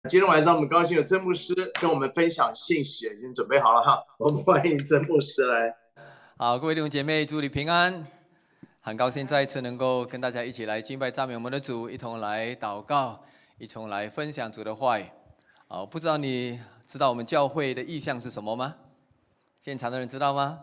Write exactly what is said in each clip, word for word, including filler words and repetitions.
今天晚上我们高兴有曾牧师跟我们分享信息，已经准备好了哈。我们欢迎曾牧师来。 好，各位弟兄姐妹，祝你平安。很高兴再一次能够跟大家一起来敬拜赞美我们的主，一同来祷告，一同来分享主的话语。啊，不知道你知道我们教会的意向是什么吗？现场的人知道吗？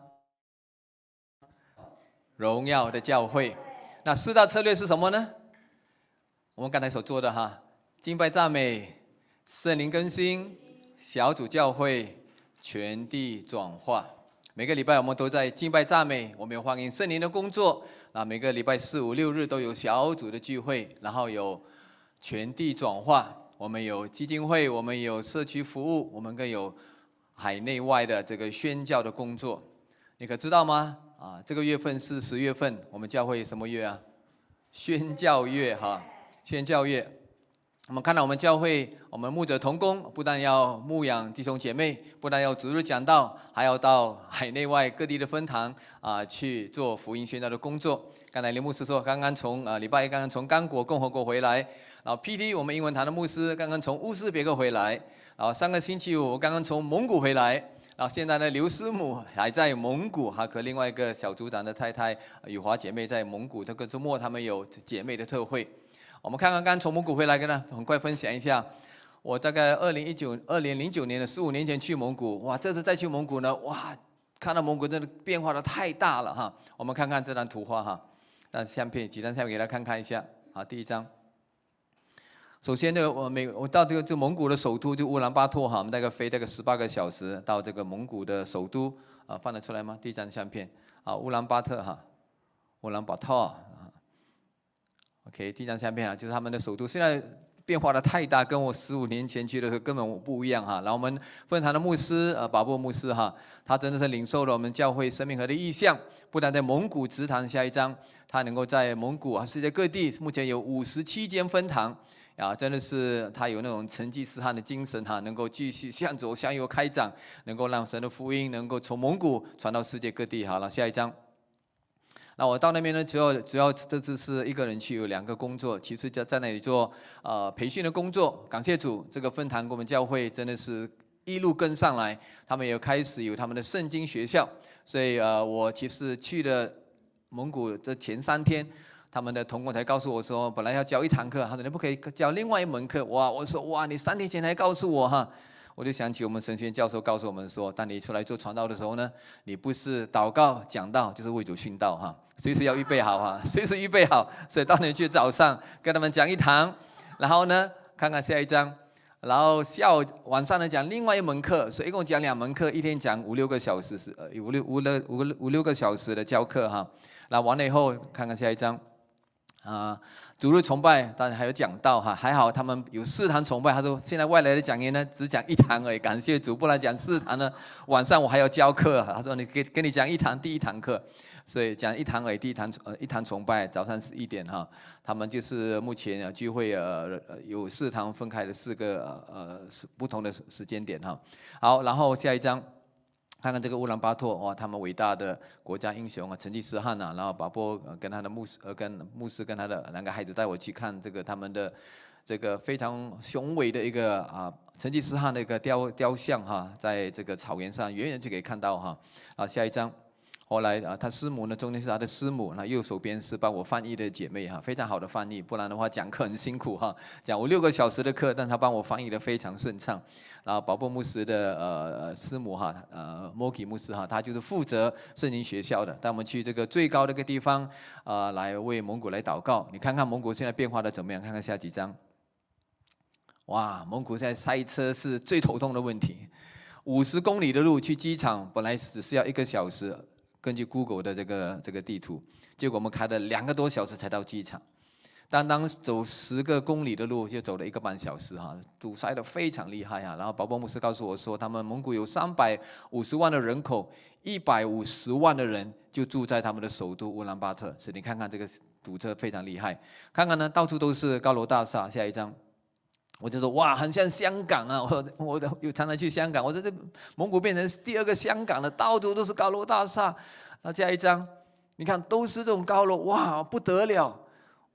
荣耀的教会。那四大策略是什么呢？我们刚才所做的哈，敬拜赞美、圣灵更新、小组教会、全地转化。每个礼拜我们都在敬拜赞美，我们有欢迎圣灵的工作啊。每个礼拜四五六日都有小组的聚会，然后有全地转化，我们有基金会，我们有社区服务，我们更有海内外的这个宣教的工作。你可知道吗？啊，这个月份是十月份，我们教会什么月啊？宣教月哈，宣教月。我们看到我们教会，我们牧者同工，不但要牧养弟兄姐妹，不但要逐日讲道，还要到海内外各地的分堂啊去做福音宣教的工作。刚才林牧师说，刚刚从啊礼拜一刚刚从刚果共和国回来，然后 P T 我们英文堂的牧师刚刚从乌兹别克回来，然后上个星期五我刚刚从蒙古回来，然后现在呢刘师母还在蒙古，还和另外一个小组长的太太雨华姐妹在蒙古，这个周末他们有姐妹的特会。我们看看刚从蒙古回来，跟他很快分享一下。我大概二零一九、二零零九年的十五年前去蒙古，哇，这次再去蒙古呢，哇，看到蒙古真的变化的太大了哈。我们看看这张图画哈，那相片几张相片给大家看看一下。好，第一张。首先呢，我每我到这个就蒙古的首都就乌兰巴托哈，我们大概飞这个十八个小时到这个蒙古的首都啊，放得出来吗？第一张相片啊，乌兰巴特哈，乌兰巴托。OK， 第一张相片啊，就是他们的首都，现在变化的太大，跟我十五年前去的时候根本不一样哈。然后我们分堂的牧师呃，保布牧师哈，他真的是领受了我们教会生命河的意向，不但在蒙古植堂，下一章他能够在蒙古啊世界各地，目前有五十七间分堂啊，真的是他有那种成吉思汗的精神哈，能够继续向左向右开展，能够让神的福音能够从蒙古传到世界各地。好了，下一章。那我到那边呢，主要主要这次是一个人去，有两个工作，其实就在那里做呃培训的工作。感谢主，这个分堂跟我们教会真的是一路跟上来，他们也开始有他们的圣经学校。所以呃，我其实去了蒙古这前三天，他们的同工才告诉我说，本来要教一堂课，他说你不可以教另外一门课。哇，我说哇，你三天前才告诉我哈。我就想起我们神学院教授告诉我们说，当你出来做传道的时候呢，你不是祷告讲道，就是为主殉道哈，随时要预备好哈，随时预备好。所以当你去早上跟他们讲一堂，然后呢，看看下一章，然后下午晚上呢讲另外一门课，所以一共讲两门课，一天讲五六个小时，是呃五六五六五五六个小时的教课哈。那完了以后，看看下一章。啊，主日崇拜当然还有讲道哈，还好他们有四堂崇拜。他说现在外来的讲员呢只讲一堂而已，感谢主，不然讲四堂呢，晚上我还要教课。他说你给给你讲一堂第一堂课，所以讲一堂而已，第一堂呃一堂崇拜早上十一点哈。他们就是目前聚会呃有四堂分开的四个呃不同的时间点哈。好，然后下一章。看看这个乌兰巴托哇，他们伟大的国家英雄啊，成吉思汗啊，然后把波跟他的牧师呃跟牧师跟他的两个孩子带我去看这个他们的这个非常雄伟的一个啊成吉思汗的一个雕雕像哈，在这个草原上远远就可以看到哈。啊，下一张。后来啊，他师母呢，中间是他的师母，那右手边是帮我翻译的姐妹哈，非常好的翻译，不然的话讲课很辛苦哈，讲五六个小时的课，但他帮我翻译的非常顺畅。然后保布牧师的呃师母哈，呃摩基牧师哈，他就是负责圣经学校的，带我们去这个最高的一个地方啊、呃，来为蒙古来祷告。你看看蒙古现在变化的怎么样？看看下几章。哇，蒙古现在塞车是最头痛的问题，五十公里的路去机场本来只是要一个小时。根据 Google 的这个这个地图，结果我们开了两个多小时才到机场。单单走十个公里的路就走了一个半小时哈，堵塞的非常厉害啊。然后保波牧师告诉我说，他们蒙古有三百五十万的人口，一百五十万的人就住在他们的首都乌兰巴特，所以你看看这个堵车非常厉害。看看呢，到处都是高楼大厦。下一张。我就说哇，很像香港啊！我我有常常去香港，我说这蒙古变成第二个香港了，到处都是高楼大厦。那下一张，你看都是这种高楼，哇，不得了！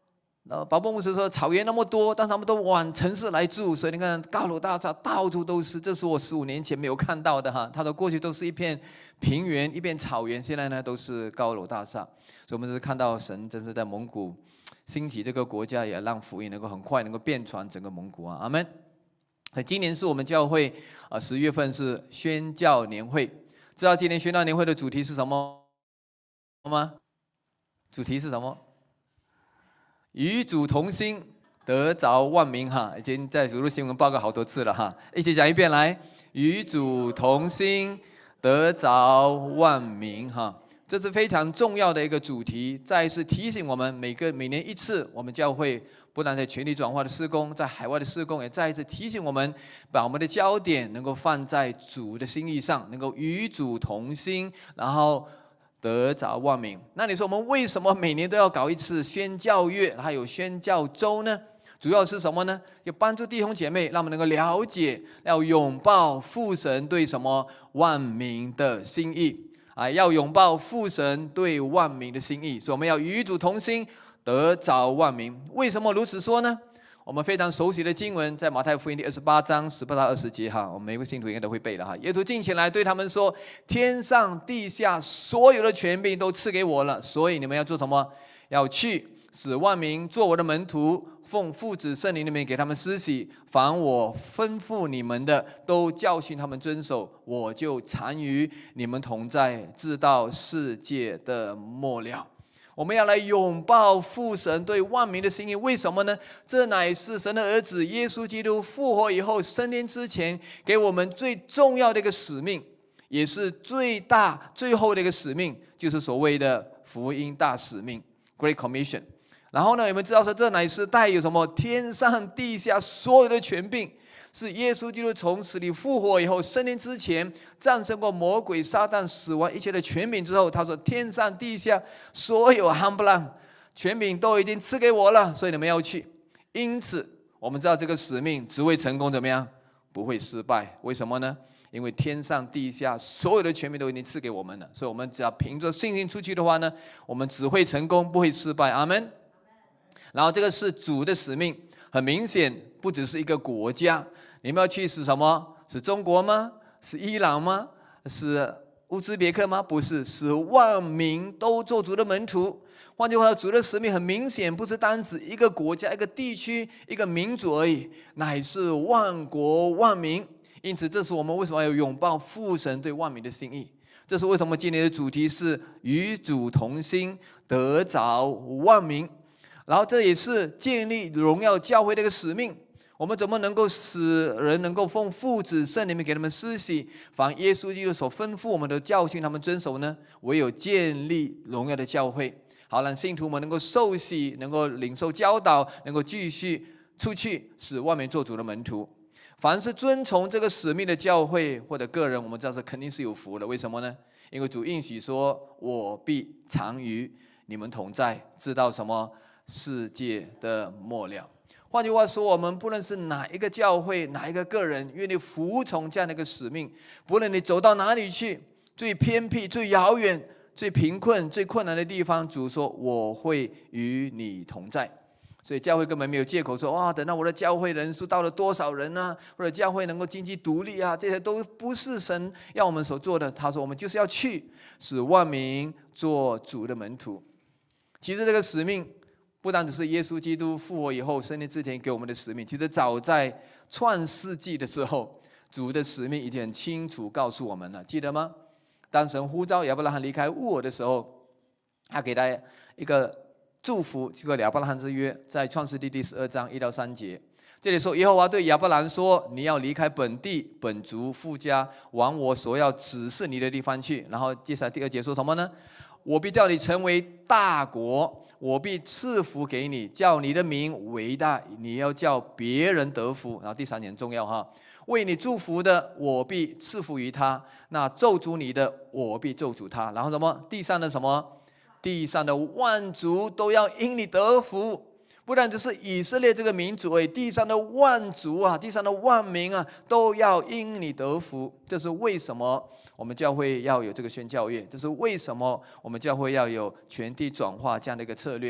呃，保伯牧师说，草原那么多，但他们都往城市来住，所以你看高楼大厦到处都是，这是我十五年前没有看到的哈。他说过去都是一片平原，一片草原，现在呢都是高楼大厦，所以我们是看到神真是在蒙古兴起这个国家，也让福音能够很快能够遍传整个蒙古啊，阿们。今年是我们教会啊十月份是宣教年会，知道今年宣教年会的主题是什么吗？主题是什么？与主同心，得着万民哈，已经在主日新闻报告好多次了哈，一起讲一遍来。与主同心，得着万民哈，这是非常重要的一个主题。再一次提醒我们，每个每年一次，我们教会不但在全力转化的事工，在海外的事工，也再一次提醒我们，把我们的焦点能够放在主的心意上，能够与主同心，然后得着万民。那你说我们为什么每年都要搞一次宣教月，还有宣教周呢？主要是什么呢？要帮助弟兄姐妹，让我们能够了解，要拥抱父神对什么万民的心意啊！要拥抱父神对万民的心意，所以我们要与主同心，得着万民。为什么如此说呢？我们非常熟悉的经文，在马太福音第二十八章十八到二十节哈，我们每位信徒应该都会背了哈。耶稣近前来对他们说：“天上地下所有的权柄都赐给我了，所以你们要做什么？要去，使万民做我的门徒，奉父子圣灵的名给他们施洗，凡我吩咐你们的，都教训他们遵守。我就常与你们同在，直到世界的末了。”我们要来拥抱父神对万民的心意，为什么呢？这乃是神的儿子耶稣基督复活以后升天之前给我们最重要的一个使命，也是最大最后的一个使命，就是所谓的福音大使命 Great Commission。 然后呢，你们知道说这乃是带有什么天上地下所有的权柄，是耶稣基督从死里复活以后升天之前战胜过魔鬼撒旦死亡一切的权柄之后，他说天上地下所有夯不啷权柄都已经赐给我了，所以你们要去。因此我们知道这个使命只会成功怎么样？不会失败。为什么呢？因为天上地下所有的权柄都已经赐给我们了，所以我们只要凭着信心出去的话呢，我们只会成功不会失败。阿们。然后这个是主的使命，很明显不只是一个国家，你们要去是什么？是中国吗？是伊朗吗？是乌兹别克吗？不是，是万民都做主的门徒。换句话说，主的使命很明显不是单指一个国家、一个地区、一个民族而已，乃是万国万民。因此这是我们为什么要拥抱父神对万民的心意。这是为什么今年的主题是与主同心，得着万民。然后这也是建立荣耀教会的一个使命。我们怎么能够使人能够奉父子圣灵给他们施洗，凡耶稣基督所吩咐我们的教训他们遵守呢？唯有建立荣耀的教会，好让信徒们能够受洗，能够领受教导，能够继续出去使万民做主的门徒。凡是遵从这个使命的教会或者个人，我们知道是肯定是有福的。为什么呢？因为主应许说：“我必常与你们同在，直到什么？世界的末了。”换句话说，我们不论是哪一个教会，哪一个个人，愿意服从这样的一个使命，不论你走到哪里去，最偏僻、最遥远、最贫困、最困难的地方，主说我会与你同在。所以教会根本没有借口说哇，等到我的教会人数到了多少人啊，或者教会能够经济独立啊，这些都不是神要我们所做的。他说我们就是要去，使万民做主的门徒。其实这个使命不单只是耶稣基督复活以后升天之前给我们的使命，其实早在创世纪的时候，主的使命已经很清楚告诉我们了，记得吗？当神呼召亚伯拉罕离开乌尔的时候，他给他一个祝福，这个亚伯拉罕之约，在创世纪第十二章一到三节。这里说，耶和华对亚伯兰说：“你要离开本地、本族、父家，往我所要指示你的地方去。”然后接下来第二节说什么呢？我必叫你成为大国，我必赐福给你，叫你的名为大，你要叫别人得福。然后第三点很重要哈，为你祝福的，我必赐福于他；那咒诅你的，我必咒诅他。然后什么？地上的什么？地上的万族都要因你得福。不但只是以色列这个民族而已，地上的万族啊，地上的万民啊，都要因你得福。这是为什么我们教会要有这个宣教月？这是为什么我们教会要有全地转化这样的一个策略？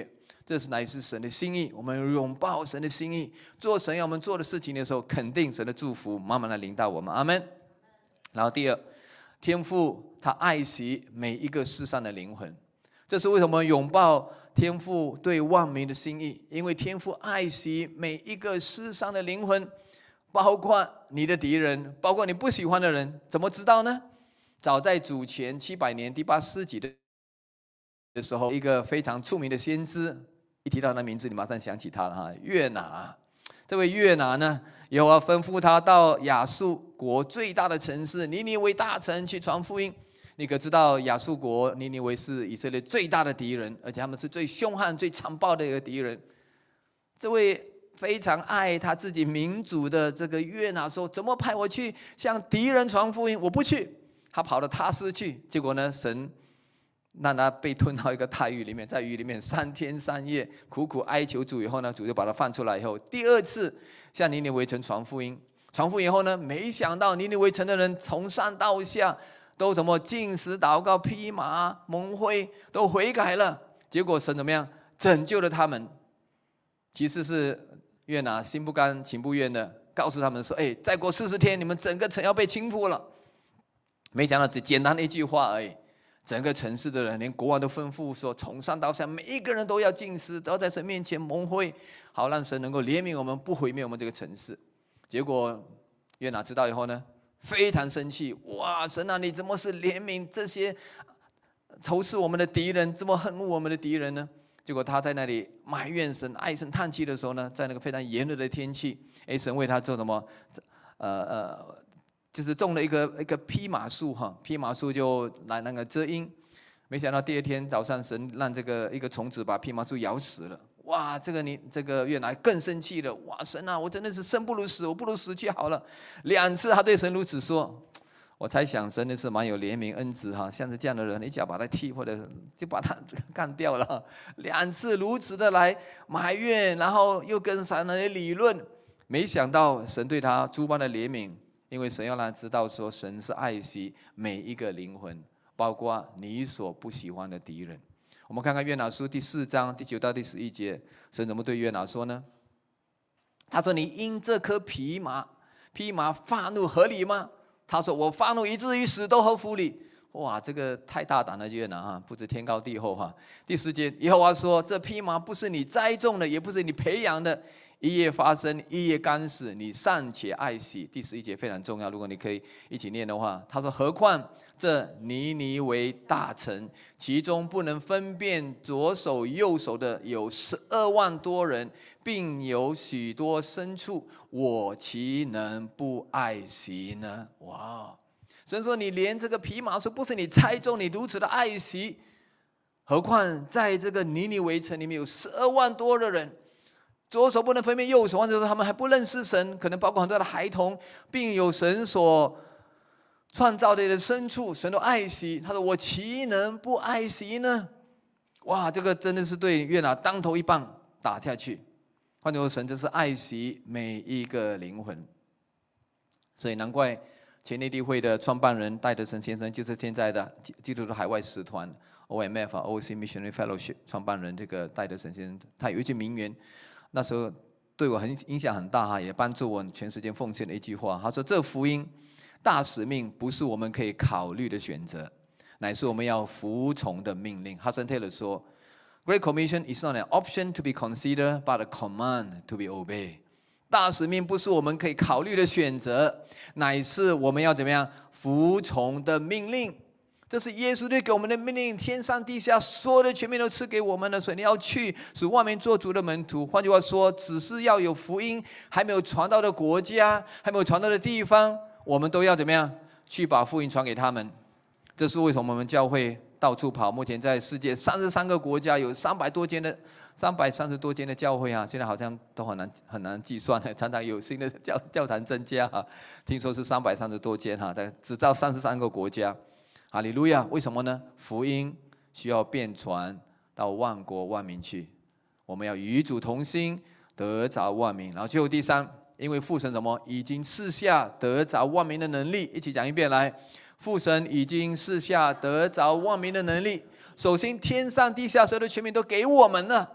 这是乃是神的心意。我们拥抱神的心意，做神要我们做的事情的时候，肯定神的祝福慢慢的临到我们。阿们。然后第二，天父他爱惜每一个世上的灵魂，这是为什么拥抱天父对万民的心意，因为天父爱惜每一个世上的灵魂，包括你的敌人，包括你不喜欢的人。怎么知道呢？早在主前七百年第八世纪的时候，一个非常出名的先知，一提到他的名字，你马上想起他了哈，约拿。这位约拿呢，耶和华吩咐他到亚述国最大的城市尼尼微大城去传福音。你可知道亚述国尼尼微是以色列最大的敌人，而且他们是最凶悍最残暴的一个敌人。这位非常爱他自己民族的这个约拿说，怎么派我去向敌人传福音？我不去。他跑到他施去，结果呢，神让他被吞到一个大鱼里面，在鱼里面三天三夜苦苦哀求主以后呢，主就把他放出来以后，第二次向尼尼微城传福音。传福音以后呢，没想到尼尼微城的人从上到下都怎么禁食祷告披麻蒙灰，都悔改了。结果神怎么样拯救了他们？其实是约拿心不甘情不愿的告诉他们说，哎，再过四十天你们整个城要被倾覆了。没想到只简单的一句话而已，整个城市的人，连国王都吩咐说，从上到下每一个人都要禁食，都要在神面前蒙灰，好让神能够怜悯我们，不毁灭我们这个城市。结果约拿知道以后呢，非常生气，哇，神啊，你怎么是怜悯这些仇视我们的敌人，这么恨恶我们的敌人呢？结果他在那里埋怨神，唉声叹气的时候呢，在那个非常炎热的天气，哎，神为他做什么？呃呃，就是种了一个一个蓖麻树哈，蓖麻树就来那个遮阴。没想到第二天早上，神让这个一个虫子把蓖麻树咬死了。哇，这个你这个约拿更生气了。哇，神啊，我真的是生不如死，我不如死去好了。两次他对神如此说。我才想，真的是蛮有怜悯恩慈哈，像是这样的人，你只要把他踢，或者就把他干掉了。两次如此的来埋怨，然后又跟神来理论，没想到神对他诸般的怜悯，因为神要让他知道说，神是爱惜每一个灵魂，包括你所不喜欢的敌人。我们看看约拿书第四章第九到第十一节，神怎么对约拿说呢？他说：“你因这颗蓖麻，蓖麻发怒合理吗？”他说：“我发怒以至于死都合乎理。”哇，这个太大胆了，约拿哈，不知天高地厚哈。第十节，耶和华说：“这蓖麻不是你栽种的，也不是你培养的，一夜发生，一夜干死，你尚且爱惜。”第十一节非常重要，如果你可以一起念的话，他说：“何况这尼尼微大城，其中不能分辨左手右手的有十二万多人，并有许多牲畜，我岂能不爱惜呢？”哇！神说，你连这个蓖麻树不是你猜中，你如此的爱惜，何况在这个尼尼微城里面有十二万多的人，左手不能分辨右手，或者说他们还不认识神，可能包括很多的孩童，并有神所创造的牲畜，神都爱惜。他说：“我岂能不爱惜呢？”哇，这个真的是对约拿当头一棒打下去。换句话说，神就是爱惜每一个灵魂。所以难怪前内地会的创办人戴德生先生，就是现在的基督徒海外使团 O M F O C Missionary Fellowship 创办人这个戴德生先生，他有一句名言，那时候对我很影响很大哈，也帮助我全时间奉献的一句话。他说：“这福音大使命不是我们可以考虑的选择，乃是我们要服从的命令。” Hudson Taylor 说 ：“Great Commission is not an option to be considered, but a command to be obeyed。”大使命不是我们可以考虑的选择，乃是我们要怎么样服从的命令。这是耶稣对给我们的命令，天上地下所有的权柄都赐给我们了，所以你要去使万民做主的门徒。换句话说，只是要有福音还没有传到的国家，还没有传到的地方，我们都要怎么样去把福音传给他们。这是为什么我们教会到处跑，目前在世界三十三个国家有三百多间的三百三十多间的教会啊，现在好像都很难很难计算，常常有新的教教堂增加哈，听说是三百三十多间哈，但直到三十三个国家。哈利路亚！为什么呢？福音需要遍传到万国万民去，我们要与主同心，得着万民。然后最后第三，因为父神什么已经赐下得着万民的能力，一起讲一遍来。父神已经赐下得着万民的能力。首先，天上地下所有的权柄都给我们了。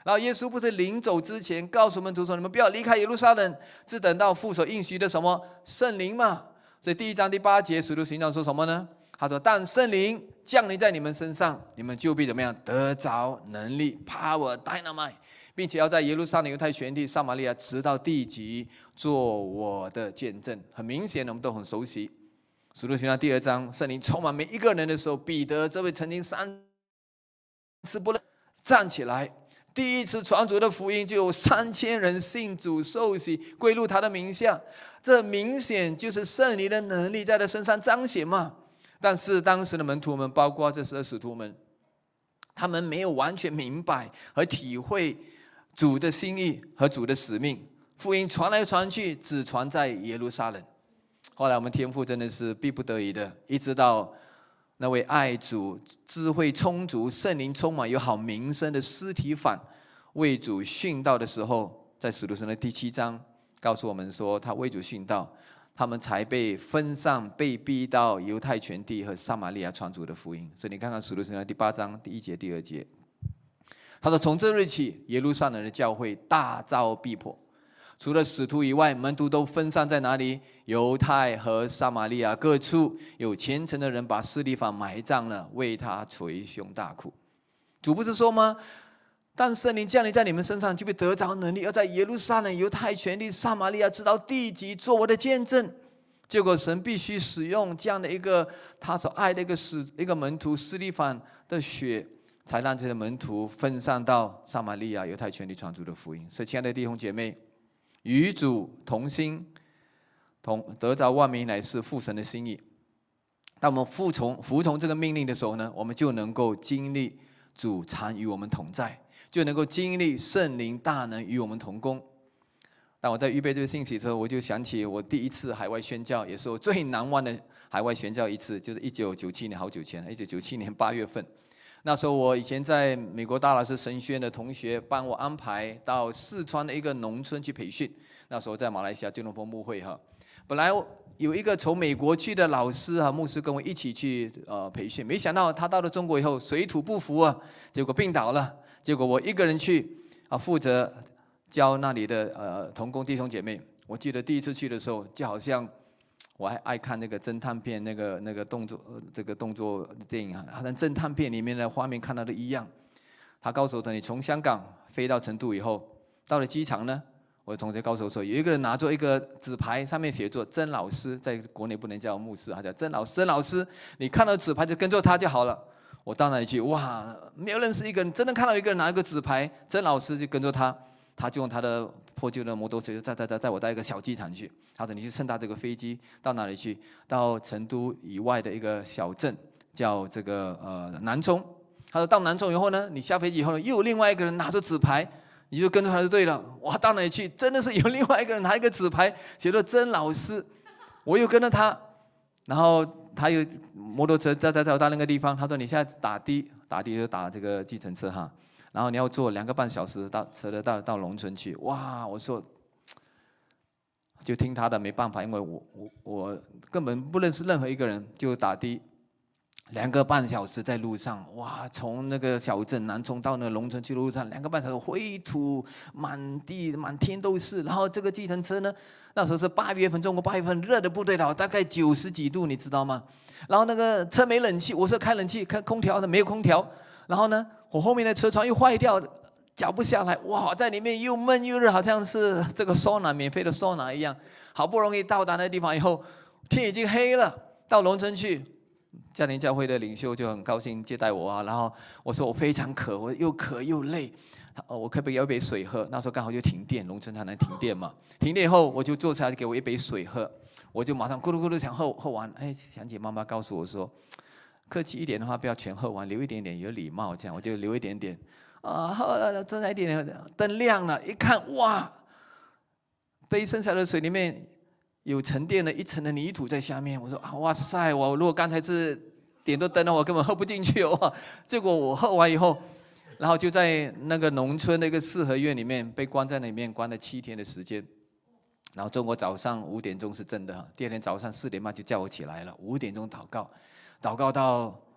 然后耶稣不是临走之前告诉门徒说：“你们不要离开耶路撒冷，只等到父所应许的什么圣灵嘛。”所以第一章第八节，使徒行传说什么呢？他说：“但圣灵降临在你们身上，你们就必怎么样？得着能力 ，power dynamite， 并且要在耶路撒冷、犹太全地、撒玛利亚，直到地极，做我的见证。”很明显，我们都很熟悉。使徒行传第二章，圣灵充满每一个人的时候，彼得这位曾经三次不认站起来。第一次传主的福音，就有三千人信主受洗，归入他的名下。这明显就是圣灵的能力在他身上彰显嘛。但是当时的门徒们，包括这十二使徒们，他们没有完全明白和体会主的心意和主的使命。福音传来传去，只传在耶路撒冷。后来我们天父真的是逼不得已的，一直到那位爱主、智慧充足、圣灵充满、有好名声的司提反为主殉道的时候，在使徒行传的第七章告诉我们说，他为主殉道，他们才被分散、被逼到犹太全地和撒玛利亚传主的福音。所以你看看使徒行传第八章第一节、第二节，他说：“从这日起，耶路撒冷的教会大遭逼迫。除了使徒以外，门徒都分散在哪里？犹太和撒玛利亚各处，有虔诚的人把司提反埋葬了，为他捶胸大哭。”主不是说吗？但圣灵降临在你们身上，就会得着能力，要在耶路撒冷、犹太全地、撒玛利亚直到地极，做我的见证。结果神必须使用这样的一个他所爱的一个使一个门徒司提反的血，才让这些门徒分散到撒玛利亚、犹太全地传主的福音。所以，亲爱的弟兄姐妹，与主同心，同得着万民乃是父神的心意。当我们服从服从这个命令的时候呢，我们就能够经历主常与我们同在，就能够经历圣灵大能与我们同工。当我在预备这个信息的时候，我就想起我第一次海外宣教，也是我最难忘的海外宣教一次，就是一九九七年，好久前，一九九七年八月份。那时候我以前在美国大老师神学院的同学帮我安排到四川的一个农村去培训。那时候在马来西亚金龙峰牧会哈，本来有一个从美国去的老师哈牧师跟我一起去呃培训，没想到他到了中国以后水土不服啊，结果病倒了。结果我一个人去啊，负责教那里的呃同工弟兄姐妹。我记得第一次去的时候，就好像我还爱看那个侦探片，那个那个动作这个动作电影啊，好像侦探片里面的画面看到的一样。他告诉我，你从香港飞到成都以后，到了机场呢，我的同学告诉我说，有一个人拿着一个纸牌，上面写着曾老师，在国内不能叫牧师，他叫曾老师。曾老师，你看到纸牌就跟着他就好了。我到那里去，哇，没有认识一个人，真的看到一个人拿一个纸牌，曾老师就跟着他，他就用他的破旧的摩托车载载载载我到一个小机场去。他说你去乘搭这个飞机到哪里去？到成都以外的一个小镇，叫这个呃南充。他说到南充以后呢，你下飞机以后呢，又有另外一个人拿着纸牌。你就跟着他就对了。哇，到哪里去？真的是有另外一个人拿一个纸牌，写着曾老师。我又跟着他，然后他又摩托车载载载我到那个地方。他说：“你现在打的，打的就打这个计程车哈，然后你要坐两个半小时到车的到到农村去。”哇，我说就听他的，没办法，因为我我我根本不认识任何一个人，就打的。两个半小时在路上，哇！从那个小镇南充到那个农村去的路上，两个半小时灰土满地，满天都是。然后这个计程车呢，那时候是八月份，中国八月份热的不得了，大概九十几度，你知道吗？然后那个车没冷气，我是开冷气，开空调的没有空调。然后呢，我后面的车窗又坏掉，脚不下来，哇，在里面又闷又热，好像是这个桑拿免费的桑拿一样。好不容易到达那个地方以后，天已经黑了，到农村去。家庭教会的领袖就很高兴接待我啊，然后我说我非常渴，我又渴又累，我可不可以要一杯水喝？那时候刚好就停电，农村才能停电嘛。停电以后我就坐下来给我一杯水喝，我就马上咕噜咕噜想喝喝完，哎，想起妈妈告诉我说，客气一点的话不要全喝完，留一点点有礼貌，这样我就留一点点啊，喝了正在一点点，灯亮了，一看哇，杯剩下的水里面有沉淀了一层的泥土在下面。我说啊，哇塞！我如果刚才是点着灯的话，我根本喝不进去哦。结果我喝完以后，然后就在那个农村的一个四合院里面被关在里面，关了七天的时间。然后中国早上五点钟是真的，第二天早上四点半就叫我起来了，五点钟祷告，祷告到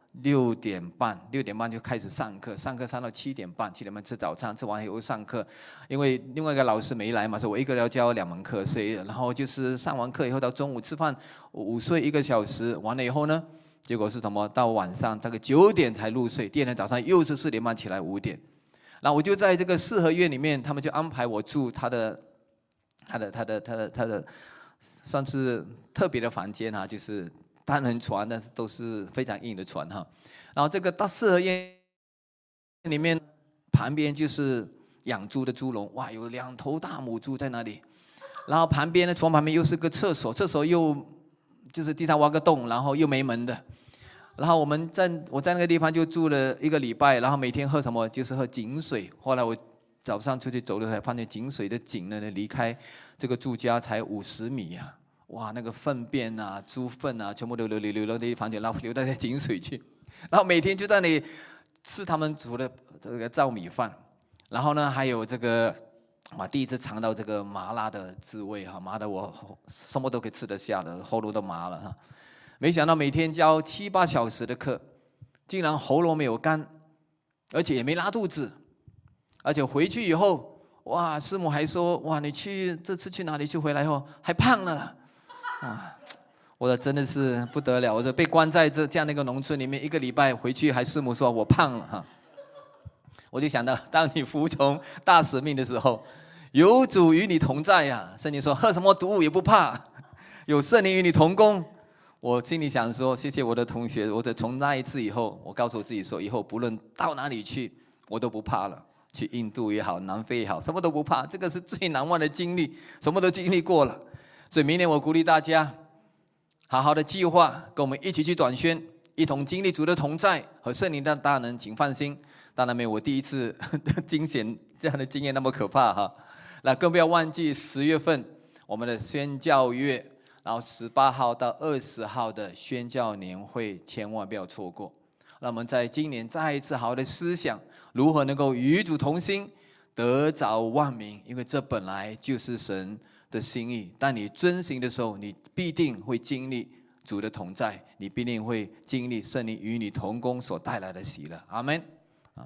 六点半，六点半就开始上课，上课上到七点半，七点半吃早餐，吃完以后上课。因为另外一个老师没来嘛，所以我一个人要教两门课，所以然后就是上完课以后到中午吃饭，午睡一个小时，完了以后呢，结果是什么？到晚上大概九点才入睡，第二天早上又是四点半起来，五点。然后我就在这个四合院里面，他们就安排我住他的、他的、他的、他的、他的，算是特别的房间啊，就是单人床，但是都是非常硬的床哈。然后这个大四合院里面旁边就是养猪的猪笼，哇，有两头大母猪在那里。然后旁边呢，床旁边又是个厕所，厕所又就是地上挖个洞，然后又没门的。然后我们在我在那个地方就住了一个礼拜，然后每天喝什么？就是喝井水。后来我早上出去走的时候，发现井水的井呢，离开这个住家才五十米啊！哇，那个粪便啊、猪粪啊，全部都流流流到那地方去，然后流到那井水去。然后每天就在那里吃他们煮的这个糙米饭，然后呢还有这个，啊，第一次尝到这个麻辣的滋味哈，麻的我什么都可以吃得下的，喉咙都麻了哈。没想到每天教七八小时的课，竟然喉咙没有干，而且也没拉肚子，而且回去以后，哇，师母还说，哇，你去这次去哪里去？回来后还胖了啦，啊！我说真的是不得了，我说被关在这这样的一个农村里面，一个礼拜回去还师母说我胖了哈。我就想到，当你服从大使命的时候，有主与你同在呀、啊。圣经说，喝什么毒物也不怕，有圣灵与你同工。我心里想说，谢谢我的同学，我的从那一次以后，我告诉我自己说，以后不论到哪里去，我都不怕了。去印度也好，南非也好，什么都不怕，这个是最难忘的经历，什么都经历过了。所以明年我鼓励大家，好好的计划，跟我们一起去短宣，一同经历主的同在和圣灵的大能，请放心。当然没有我第一次惊险这样的经验那么可怕哈。那更不要忘记十月份我们的宣教月，然后十八号到二十号的宣教年会，千万不要错过。让我们在今年再一次好好的思想，如何能够与主同心，得着万民，因为这本来就是神的心意。当你遵行的时候，你必定会经历主的同在，你必定会经历圣灵与你同工所带来的喜乐。阿们。